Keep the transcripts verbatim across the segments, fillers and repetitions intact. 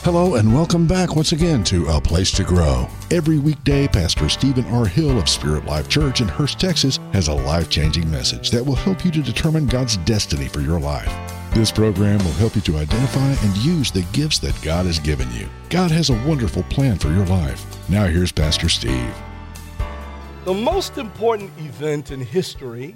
Hello and welcome back once again to A Place to Grow. Every weekday, Pastor Stephen R. Hill of Spirit Life Church in Hurst, Texas has a life-changing message that will help you to determine God's destiny for your life. This program will help you to identify and use the gifts that God has given you. God has a wonderful plan for your life. Now here's Pastor Steve. The most important event in history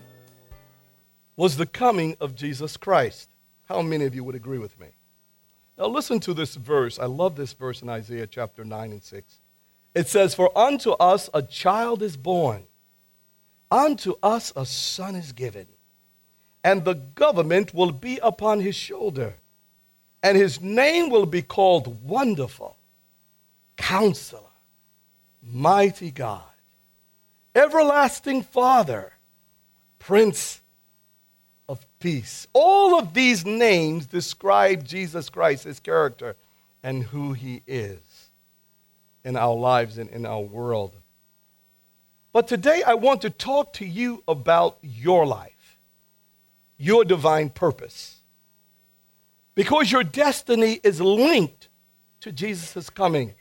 was the coming of Jesus Christ. How many of you would agree with me? Now listen to this verse. I love this verse in Isaiah chapter nine and six. It says, "For unto us a child is born, unto us a son is given, and the government will be upon his shoulder, and his name will be called Wonderful, Counselor, Mighty God, Everlasting Father, Prince of Peace." All of these names describe Jesus Christ, his character, and who he is in our lives and in our world. But today I want to talk to you about your life, your divine purpose, because your destiny is linked to Jesus' coming.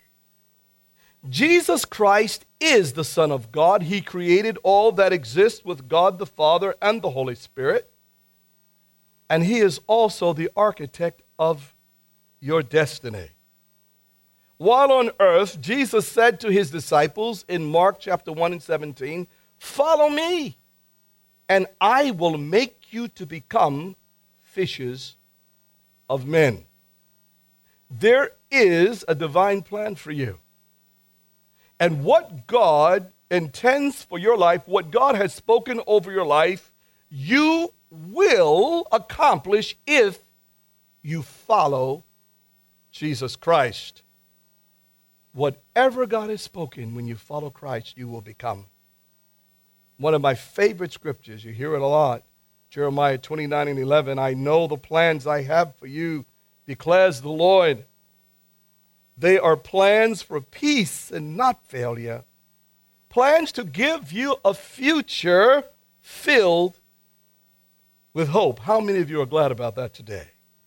Jesus Christ is the Son of God. He created all that exists with God the Father and the Holy Spirit. And he is also the architect of your destiny. While on earth, Jesus said to his disciples in Mark chapter one and seventeen, "Follow me, and I will make you to become fishers of men." There is a divine plan for you. And what God intends for your life, what God has spoken over your life, you will accomplish if you follow Jesus Christ. Whatever God has spoken, when you follow Christ, you will become. One of my favorite scriptures, you hear it a lot, Jeremiah twenty-nine and eleven, "I know the plans I have for you, declares the Lord. They are plans for peace and not failure, plans to give you a future filled with hope." How many of you are glad about that today?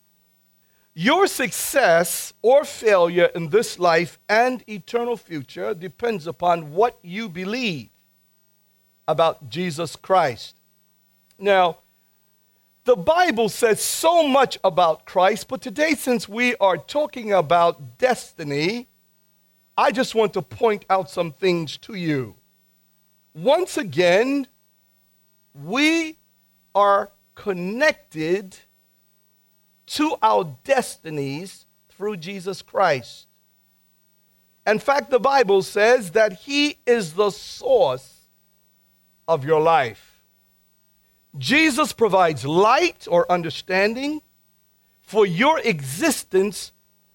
Your success or failure in this life and eternal future depends upon what you believe about Jesus Christ. Now, the Bible says so much about Christ, but today, since we are talking about destiny, I just want to point out some things to you. Once again, we are connected to our destinies through Jesus Christ. In fact, the Bible says that he is the source of your life. Jesus provides light or understanding for your existence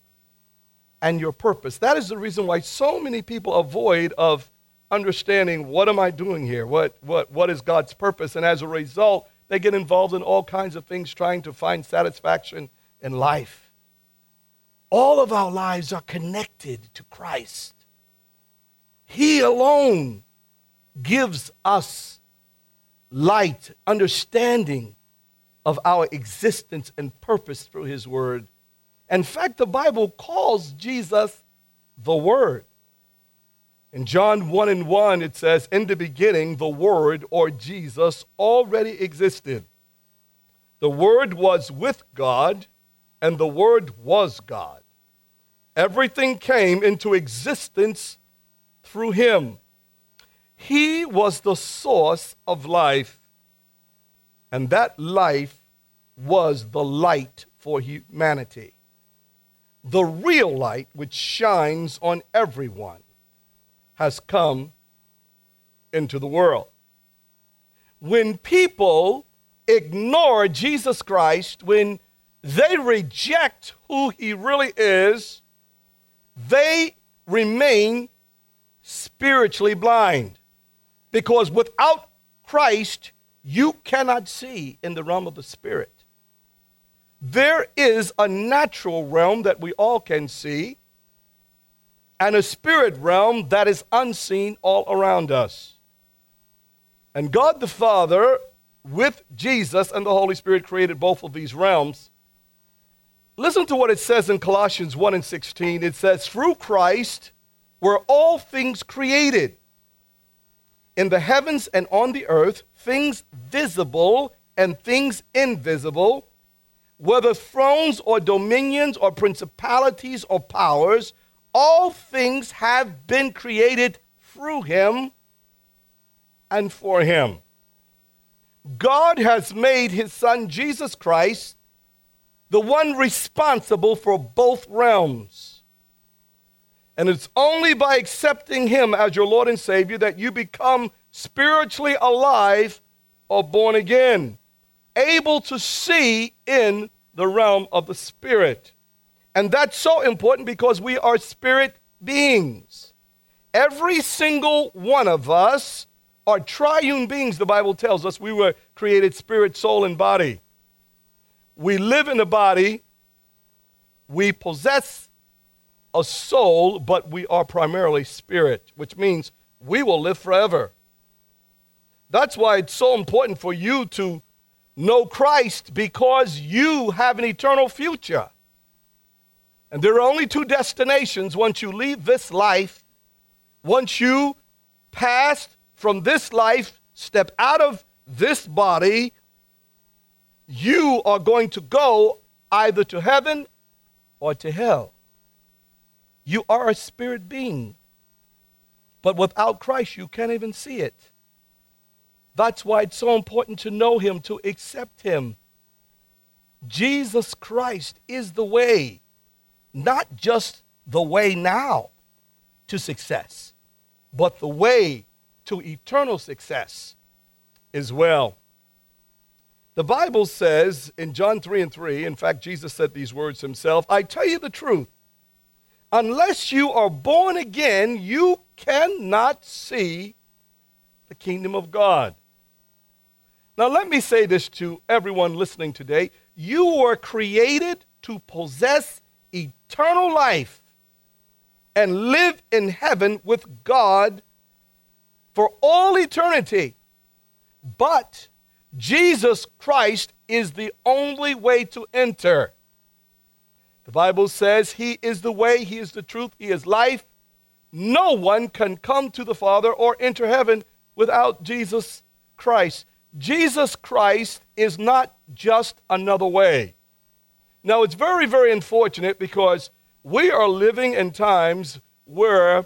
and your purpose. That is the reason why so many people avoid of understanding, what am I doing here? What, what, what is God's purpose? And as a result, they get involved in all kinds of things trying to find satisfaction in life. All of our lives are connected to Christ. He alone gives us light, understanding of our existence and purpose through his word. In fact, the Bible calls Jesus the Word. In John one and one, it says, "In the beginning, the Word," or Jesus, "already existed. The Word was with God, and the Word was God. Everything came into existence through him. He was the source of life, and that life was the light for humanity, the real light which shines on everyone has come into the world." When people ignore Jesus Christ, when they reject who he really is, they remain spiritually blind. Because without Christ, you cannot see in the realm of the Spirit. There is a natural realm that we all can see, and a spirit realm that is unseen all around us. And God the Father, with Jesus and the Holy Spirit, created both of these realms. Listen to what it says in Colossians one and sixteen. It says, through Christ were all things created, in the heavens and on the earth, things visible and things invisible, whether thrones or dominions or principalities or powers, all things have been created through him and for him. God has made his son Jesus Christ the one responsible for both realms. And it's only by accepting him as your Lord and Savior that you become spiritually alive or born again, able to see in the realm of the Spirit. And that's so important because we are spirit beings. Every single one of us are triune beings. The Bible tells us we were created spirit, soul, and body. We live in a body. We possess a soul, but we are primarily spirit, which means we will live forever. That's why it's so important for you to know Christ, because you have an eternal future. And there are only two destinations once you leave this life. Once you pass from this life, step out of this body, you are going to go either to heaven or to hell. You are a spirit being. But without Christ, you can't even see it. That's why it's so important to know him, to accept him. Jesus Christ is the way, not just the way now to success, but the way to eternal success as well. The Bible says in John three and three, in fact, Jesus said these words himself, I tell you the truth, unless you are born again, you cannot see the kingdom of God. Now, let me say this to everyone listening today. You were created to possess eternal life and live in heaven with God for all eternity. But Jesus Christ is the only way to enter. The Bible says he is the way, he is the truth, he is life. No one can come to the Father or enter heaven without Jesus Christ. Jesus Christ is not just another way. Now, it's very, very unfortunate because we are living in times where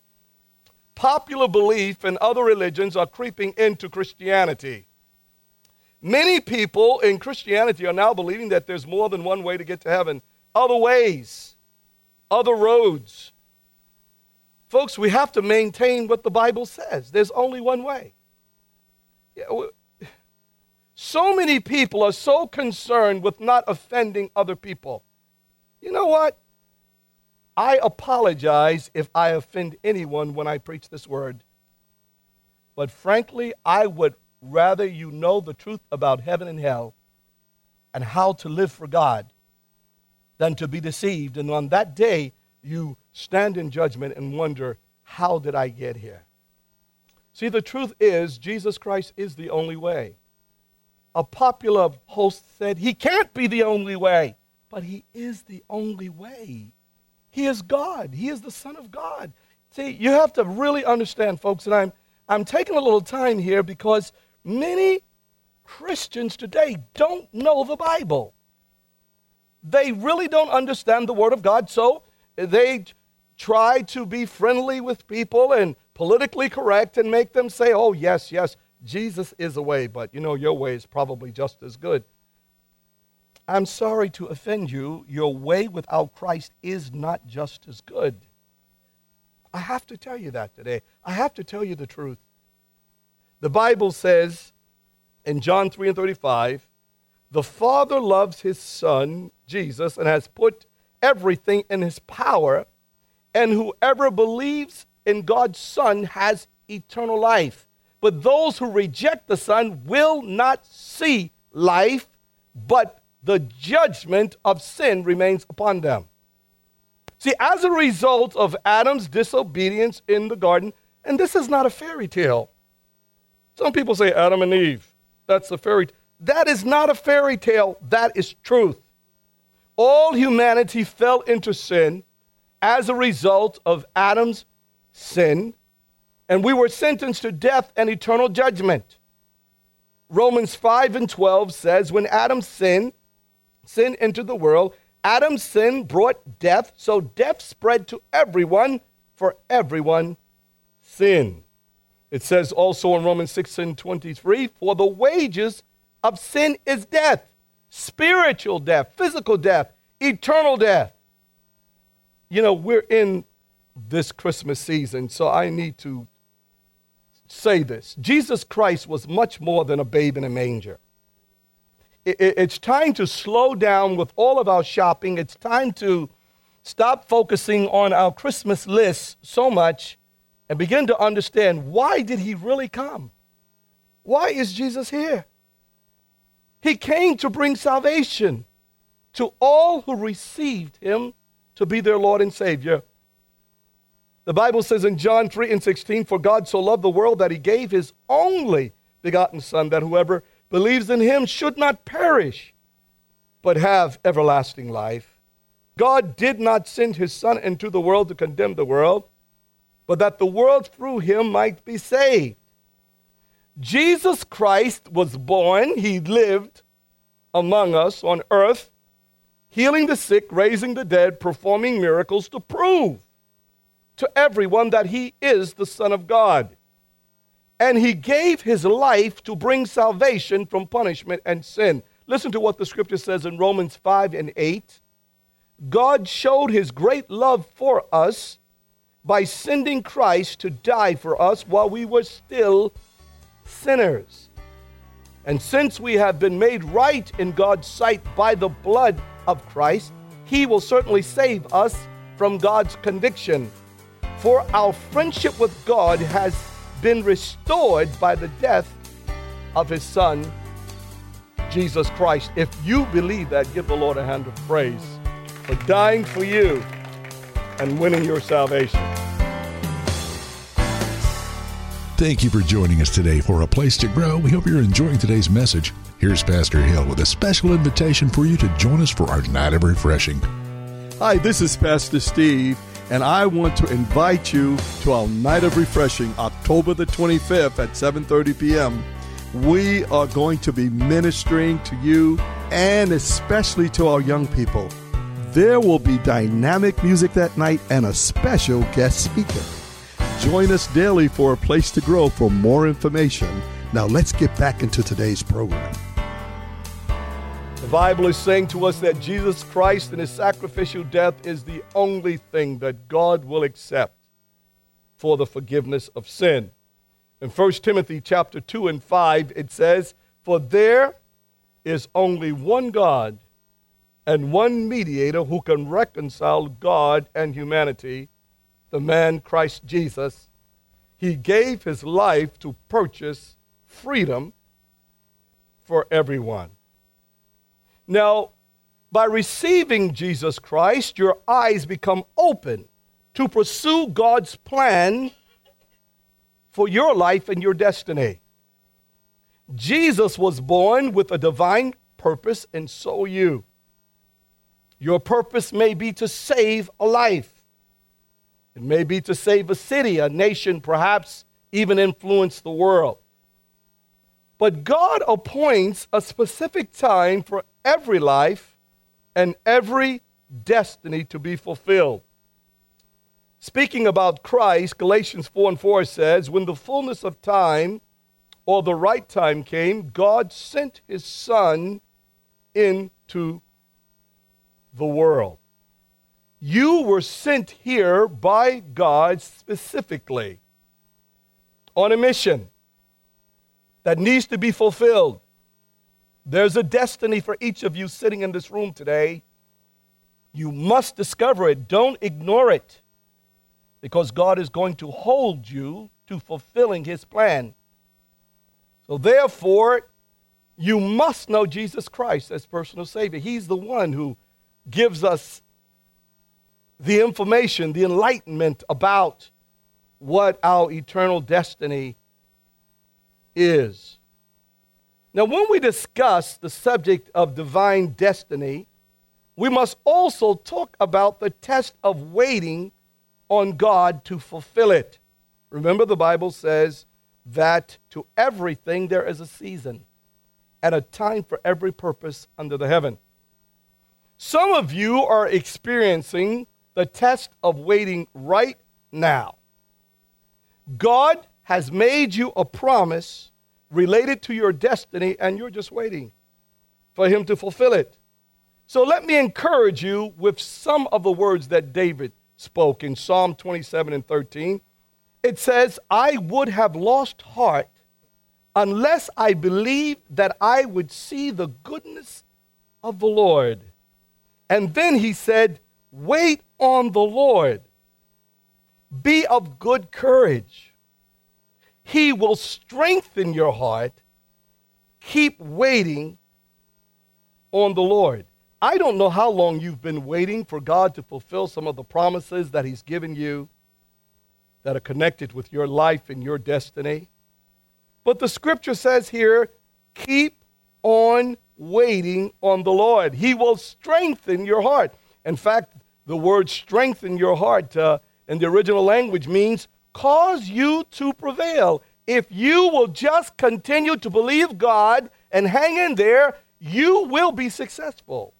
popular belief and other religions are creeping into Christianity. Many people in Christianity are now believing that there's more than one way to get to heaven, other ways, other roads. Folks, we have to maintain what the Bible says. There's only one way. So many people are so concerned with not offending other people. You know what? I apologize if I offend anyone when I preach this word. But frankly, I would rather you know the truth about heaven and hell and how to live for God than to be deceived. And on that day, you stand in judgment and wonder, how did I get here? See, the truth is, Jesus Christ is the only way. A popular host said, he can't be the only way, but he is the only way. He is God. He is the Son of God. See, you have to really understand, folks, and I'm, I'm taking a little time here because many Christians today don't know the Bible. They really don't understand the Word of God, so they try to be friendly with people and politically correct and make them say, oh, yes, yes, Jesus is a way, but you know, your way is probably just as good. I'm sorry to offend you. Your way without Christ is not just as good. I have to tell you that today. I have to tell you the truth. The Bible says in John three and thirty-five, the Father loves his Son, Jesus, and has put everything in his power, and whoever believes in God's Son has eternal life. But those who reject the Son will not see life, but the judgment of sin remains upon them. See, as a result of Adam's disobedience in the garden, and this is not a fairy tale. Some people say Adam and Eve, that's a fairy tale. That is not a fairy tale, that is truth. All humanity fell into sin as a result of Adam's sin, and we were sentenced to death and eternal judgment. Romans five and twelve says, when Adam sinned, sin entered the world, Adam's sin brought death, so death spread to everyone, for everyone sinned. It says also in Romans six and twenty-three, for the wages of sin is death, spiritual death, physical death, eternal death. You know, we're in this Christmas season, so I need to say this. Jesus Christ was much more than a babe in a manger. It's time to slow down with all of our shopping. It's time to stop focusing on our Christmas list so much and begin to understand, why did he really come? Why is Jesus here? He came to bring salvation to all who received him to be their Lord and Savior. The Bible says in John three and sixteen, for God so loved the world that he gave his only begotten Son, that whoever believes in him should not perish, but have everlasting life. God did not send his Son into the world to condemn the world, but that the world through him might be saved. Jesus Christ was born, he lived among us on earth, healing the sick, raising the dead, performing miracles to prove to everyone that he is the Son of God. And he gave his life to bring salvation from punishment and sin. Listen to what the scripture says in Romans five and eight. God showed his great love for us by sending Christ to die for us while we were still sinners. And since we have been made right in God's sight by the blood of Christ, he will certainly save us from God's conviction. For our friendship with God has been restored by the death of his Son, Jesus Christ. If you believe that, give the Lord a hand of praise for dying for you and winning your salvation. Thank you for joining us today for A Place to Grow. We hope you're enjoying today's message. Here's Pastor Hill with a special invitation for you to join us for our night of refreshing. Hi, this is Pastor Steve, and I want to invite you to our night of refreshing, October the twenty-fifth at seven thirty p.m. We are going to be ministering to you and especially to our young people. There will be dynamic music that night and a special guest speaker. Join us daily for A Place to Grow for more information. Now let's get back into today's program. The Bible is saying to us that Jesus Christ and his sacrificial death is the only thing that God will accept for the forgiveness of sin. In First Timothy chapter two and five, it says, for there is only one God and one mediator who can reconcile God and humanity, the man Christ Jesus. He gave his life to purchase freedom for everyone. Now, by receiving Jesus Christ, your eyes become open to pursue God's plan for your life and your destiny. Jesus was born with a divine purpose, and so are you. Your purpose may be to save a life. It may be to save a city, a nation, perhaps even influence the world. But God appoints a specific time for every life and every destiny to be fulfilled. Speaking about Christ, Galatians four and four says, when the fullness of time or the right time came, God sent his Son into the world. You were sent here by God specifically on a mission that needs to be fulfilled. There's a destiny for each of you sitting in this room today. You must discover it. Don't ignore it, because God is going to hold you to fulfilling his plan. So therefore, you must know Jesus Christ as personal Savior. He's the one who gives us the information, the enlightenment about what our eternal destiny is. Now, when we discuss the subject of divine destiny, we must also talk about the test of waiting on God to fulfill it. Remember, the Bible says that to everything there is a season and a time for every purpose under the heaven. Some of you are experiencing the test of waiting right now. God has made you a promise related to your destiny, and you're just waiting for him to fulfill it. So let me encourage you with some of the words that David spoke in Psalm twenty-seven and thirteen. It says, I would have lost heart unless I believed that I would see the goodness of the Lord. And then he said, wait on the Lord. Be of good courage. He will strengthen your heart. Keep waiting on the Lord. I don't know how long you've been waiting for God to fulfill some of the promises that he's given you that are connected with your life and your destiny. But the scripture says here, keep on waiting on the Lord. He will strengthen your heart. In fact, the word strengthen your heart uh, in the original language means cause you to prevail. If you will just continue to believe God and hang in there, you will be successful.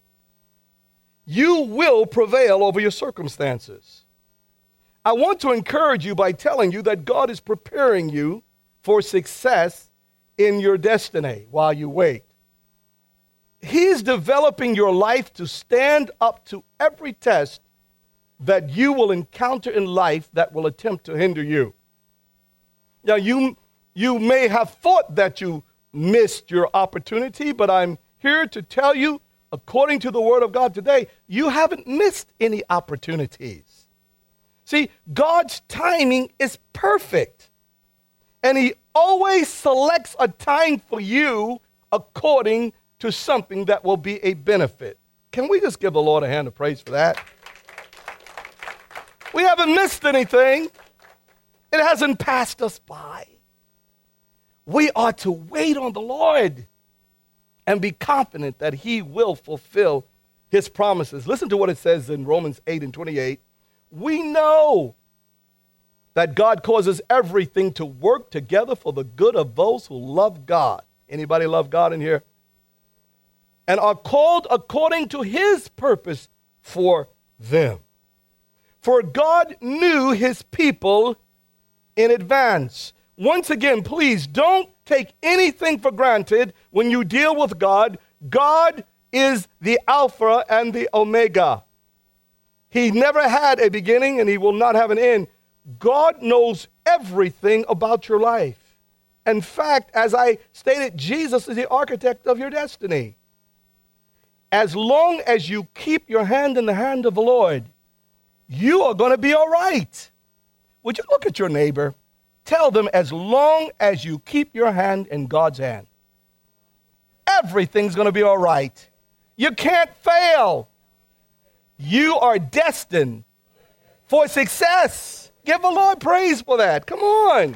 You will prevail over your circumstances. I want to encourage you by telling you that God is preparing you for success in your destiny while you wait. He's developing your life to stand up to every test that you will encounter in life that will attempt to hinder you. Now, you, you may have thought that you missed your opportunity, but I'm here to tell you, according to the Word of God today, you haven't missed any opportunities. See, God's timing is perfect, and he always selects a time for you according to something that will be a benefit. Can we just give the Lord a hand of praise for that? We haven't missed anything. It hasn't passed us by. We are to wait on the Lord and be confident that he will fulfill his promises. Listen to what it says in Romans eight and twenty-eight. We know that God causes everything to work together for the good of those who love God. Anybody love God in here? And are called according to his purpose for them. For God knew his people in advance. Once again, please don't take anything for granted when you deal with God. God is the Alpha and the Omega. He never had a beginning and he will not have an end. God knows everything about your life. In fact, as I stated, Jesus is the architect of your destiny. As long as you keep your hand in the hand of the Lord, you are going to be all right. Would you look at your neighbor? Tell them, as long as you keep your hand in God's hand, everything's going to be all right. You can't fail. You are destined for success. Give the Lord praise for that. Come on.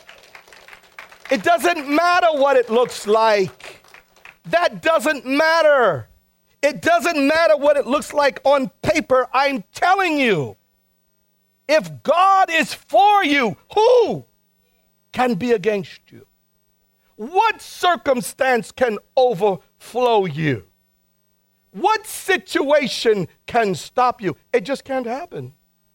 It doesn't matter what it looks like. That doesn't matter. It doesn't matter what it looks like on paper. I'm telling you, if God is for you, who can be against you? What circumstance can overflow you? What situation can stop you? It just can't happen.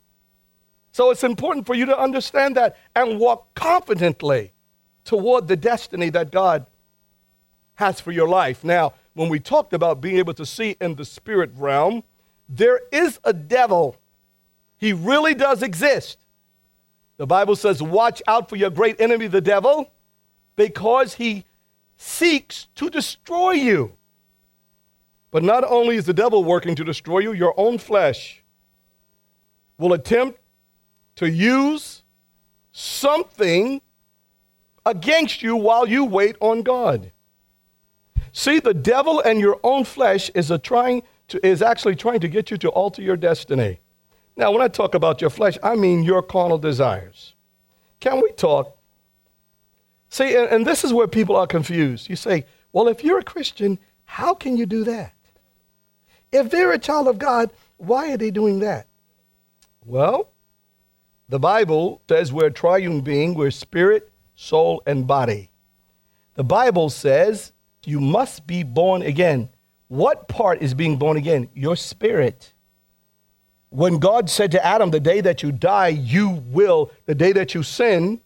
So it's important for you to understand that and walk confidently toward the destiny that God has for your life. Now, when we talked about being able to see in the spirit realm, there is a devil. He really does exist. The Bible says, watch out for your great enemy, the devil, because he seeks to destroy you. But not only is the devil working to destroy you, your own flesh will attempt to use something against you while you wait on God. See, the devil and your own flesh is a trying to, is actually trying to get you to alter your destiny. Now, when I talk about your flesh, I mean your carnal desires. Can we talk? See, and, and this is where people are confused. You say, well, if you're a Christian, how can you do that? If they're a child of God, why are they doing that? Well, the Bible says we're a triune being. We're spirit, soul, and body. The Bible says you must be born again. What part is being born again? Your spirit. When God said to Adam, the day that you die, you will, the day that you sin,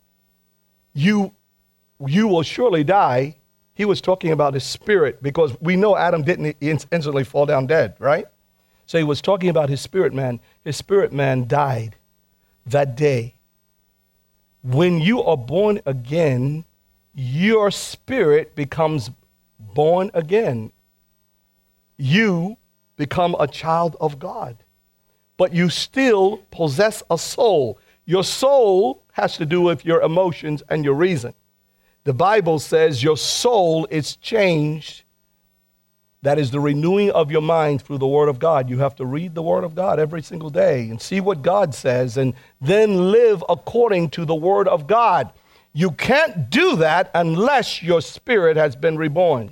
you, you will surely die. He was talking about his spirit, because we know Adam didn't instantly fall down dead, right? So he was talking about his spirit man. His spirit man died that day. When you are born again, your spirit becomes born again. You become a child of God, but you still possess a soul. Your soul has to do with your emotions and your reason. The Bible says your soul is changed. That is the renewing of your mind through the Word of God. You have to read the Word of God every single day and see what God says, and then live according to the Word of God. You can't do that unless your spirit has been reborn.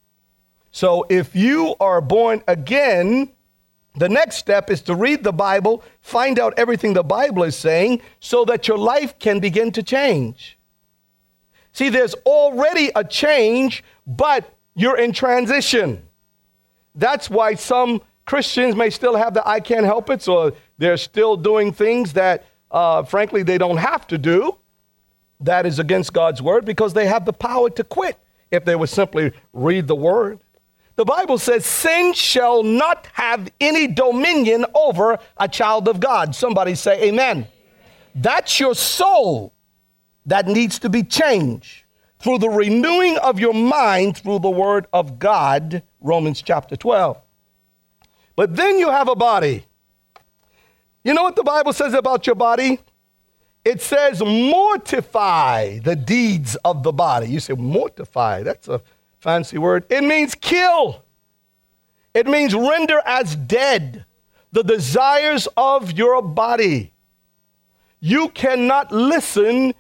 So if you are born again, the next step is to read the Bible, find out everything the Bible is saying, so that your life can begin to change. See, there's already a change, but you're in transition. That's why some Christians may still have the I can't help it, so they're still doing things that, uh, frankly, they don't have to do. That is against God's word, because they have the power to quit if they would simply read the word. The Bible says sin shall not have any dominion over a child of God. Somebody say amen. That's your soul that needs to be changed through the renewing of your mind through the word of God, Romans chapter twelve. But then you have a body. You know what the Bible says about your body? It says mortify the deeds of the body. You say mortify, that's a fancy word. It means kill. It means render as dead the desires of your body. You cannot listen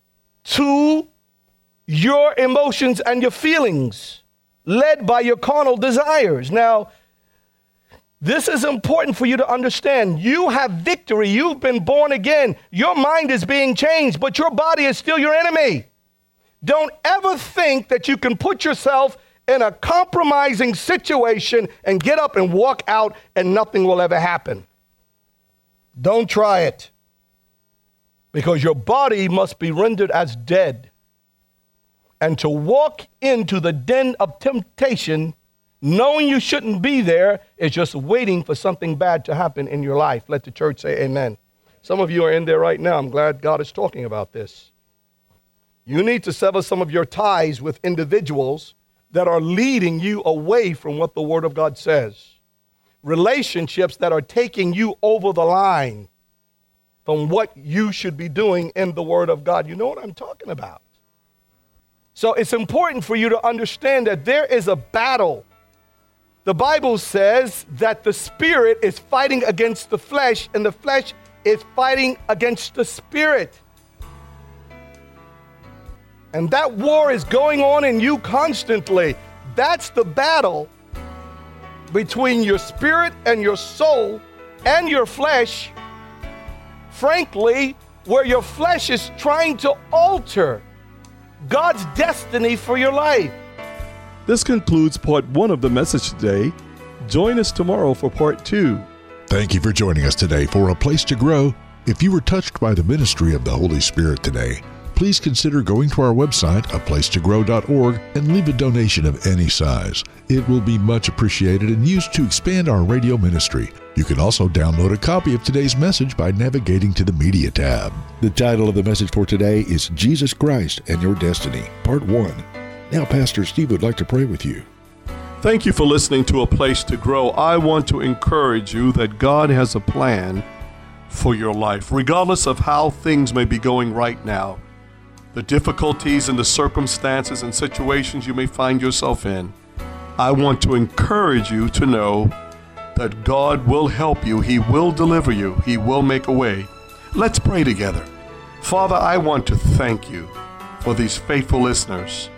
to your emotions and your feelings led by your carnal desires. Now, this is important for you to understand. You have victory. You've been born again. Your mind is being changed, but your body is still your enemy. Don't ever think that you can put yourself in a compromising situation and get up and walk out and nothing will ever happen. Don't try it, because your body must be rendered as dead. And to walk into the den of temptation, knowing you shouldn't be there, is just waiting for something bad to happen in your life. Let the church say amen. Some of you are in there right now. I'm glad God is talking about this. You need to sever some of your ties with individuals that are leading you away from what the Word of God says. Relationships that are taking you over the line from what you should be doing in the Word of God. You know what I'm talking about. So it's important for you to understand that there is a battle. The Bible says that the spirit is fighting against the flesh, and the flesh is fighting against the spirit. And that war is going on in you constantly. That's the battle between your spirit and your soul and your flesh, frankly, where your flesh is trying to alter God's destiny for your life. This concludes part one of the message today. Join us tomorrow for part two. Thank you for joining us today for A Place to Grow. If you were touched by the ministry of the Holy Spirit today, please consider going to our website, a place to grow dot org, and leave a donation of any size. It will be much appreciated and used to expand our radio ministry. You can also download a copy of today's message by navigating to the Media tab. The title of the message for today is Jesus Christ and Your Destiny, Part one. Now, Pastor Steve would like to pray with you. Thank you for listening to A Place to Grow. I want to encourage you that God has a plan for your life, regardless of how things may be going right now. The difficulties and the circumstances and situations you may find yourself in, I want to encourage you to know that God will help you. He will deliver you. He will make a way. Let's pray together. Father, I want to thank you for these faithful listeners.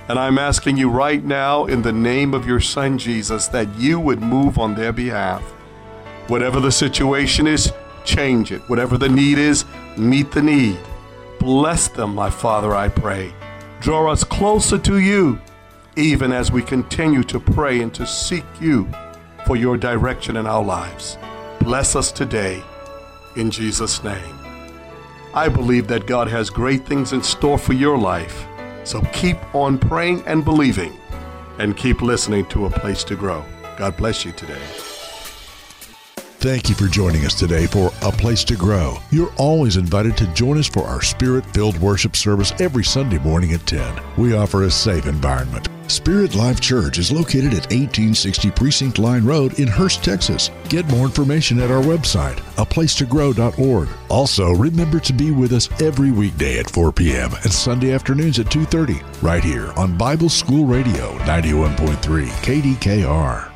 And I'm asking you right now in the name of your Son, Jesus, that you would move on their behalf. Whatever the situation is, change it. Whatever the need is, meet the need. Bless them, my Father, I pray. Draw us closer to you, even as we continue to pray and to seek you for your direction in our lives. Bless us today, in Jesus' name. I believe that God has great things in store for your life. So keep on praying and believing, and keep listening to A Place to Grow. God bless you today. Thank you for joining us today for A Place to Grow. You're always invited to join us for our Spirit-filled worship service every Sunday morning at ten. We offer a safe environment. Spirit Life Church is located at eighteen sixty Precinct Line Road in Hurst, Texas. Get more information at our website, a place to grow dot org. Also, remember to be with us every weekday at four p.m. and Sunday afternoons at two thirty, right here on Bible School Radio ninety-one point three K D K R.